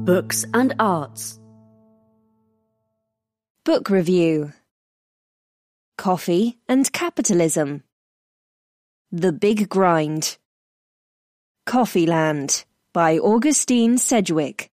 books and arts. Book review. Coffee and Capitalism. The Big Grind. Coffeeland by Augustine Sedgwick.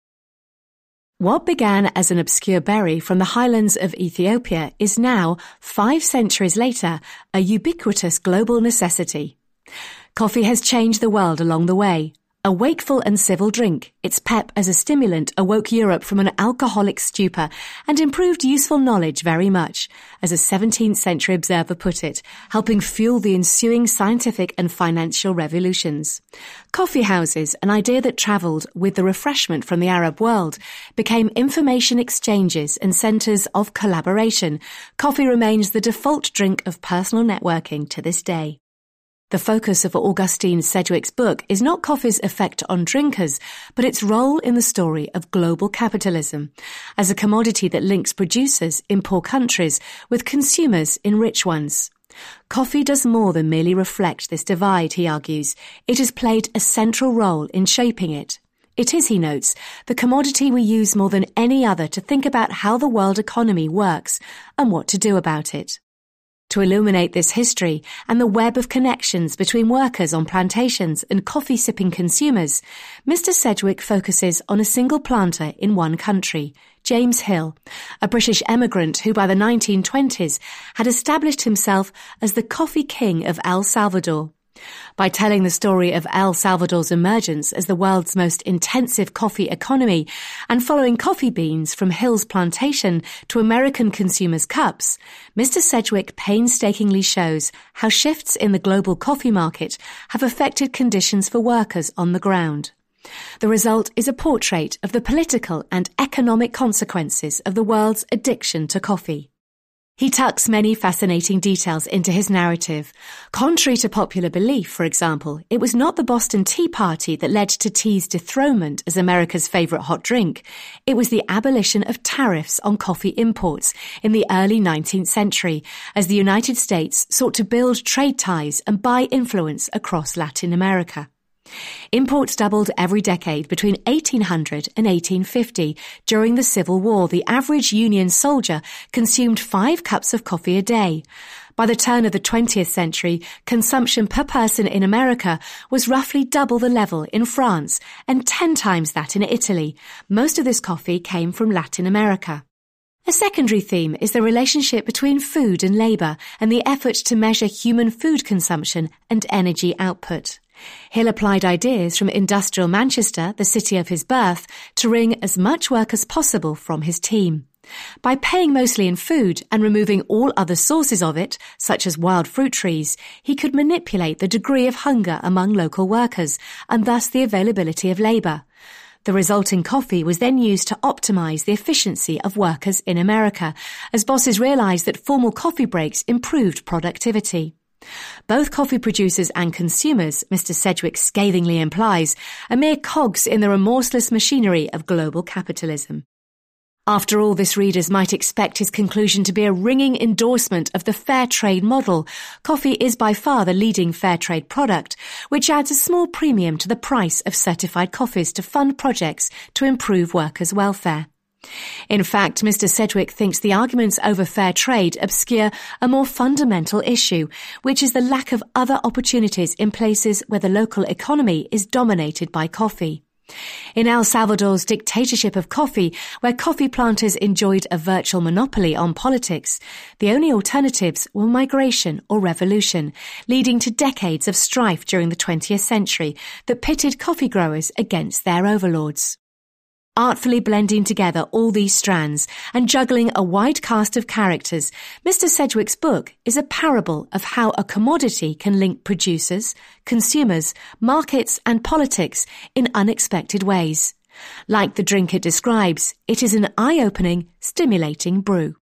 What began as an obscure berry from the highlands of Ethiopia is now, 5 centuries later, a ubiquitous global necessity. Coffee has changed the world along the way. A wakeful and civil drink, its pep as a stimulant awoke Europe from an alcoholic stupor and improved useful knowledge very much, as a 17th century observer put it, helping fuel the ensuing scientific and financial revolutions. Coffee houses, an idea that travelled with the refreshment from the Arab world, became information exchanges and centres of collaboration. Coffee remains the default drink of personal networking to this day. The focus of Augustine Sedgwick's book is not coffee's effect on drinkers, but its role in the story of global capitalism, as a commodity that links producers in poor countries with consumers in rich ones. Coffee does more than merely reflect this divide, he argues. It has played a central role in shaping it. It is, he notes, the commodity we use more than any other to think about how the world economy works and what to do about it. To illuminate this history and the web of connections between workers on plantations and coffee-sipping consumers, Mr. Sedgwick focuses on a single planter in one country, James Hill, a British emigrant who by the 1920s had established himself as the coffee king of El Salvador. By telling the story of El Salvador's emergence as the world's most intensive coffee economy and following coffee beans from Hill's plantation to American consumers' cups, Mr. Sedgwick painstakingly shows how shifts in the global coffee market have affected conditions for workers on the ground. The result is a portrait of the political and economic consequences of the world's addiction to coffee. He tucks many fascinating details into his narrative. Contrary to popular belief, for example, it was not the Boston Tea Party that led to tea's dethronement as America's favourite hot drink. It was the abolition of tariffs on coffee imports in the early 19th century, as the United States sought to build trade ties and buy influence across Latin America. Imports doubled every decade between 1800 and 1850. During the Civil War, the average Union soldier consumed 5 cups of coffee a day. By the turn of the 20th century, consumption per person in America was roughly double the level in France and 10 times that in Italy. Most of this coffee came from Latin America. A secondary theme is the relationship between food and labour and the effort to measure human food consumption and energy output. Hill applied ideas from industrial Manchester, the city of his birth, to wring as much work as possible from his team. By paying mostly in food and removing all other sources of it, such as wild fruit trees, he could manipulate the degree of hunger among local workers and thus the availability of labour. The resulting coffee was then used to optimize the efficiency of workers in America, as bosses realized that formal coffee breaks improved productivity. Both coffee producers and consumers, Mr. Sedgwick scathingly implies, are mere cogs in the remorseless machinery of global capitalism. After all, this readers might expect his conclusion to be a ringing endorsement of the fair trade model. Coffee is by far the leading fair trade product, which adds a small premium to the price of certified coffees to fund projects to improve workers' welfare. In fact, Mr. Sedgwick thinks the arguments over fair trade obscure a more fundamental issue, which is the lack of other opportunities in places where the local economy is dominated by coffee. In El Salvador's dictatorship of coffee, where coffee planters enjoyed a virtual monopoly on politics, the only alternatives were migration or revolution, leading to decades of strife during the 20th century that pitted coffee growers against their overlords. Artfully blending together all these strands and juggling a wide cast of characters, Mr. Sedgwick's book is a parable of how a commodity can link producers, consumers, markets and politics in unexpected ways. Like the drink it describes, it is an eye-opening, stimulating brew.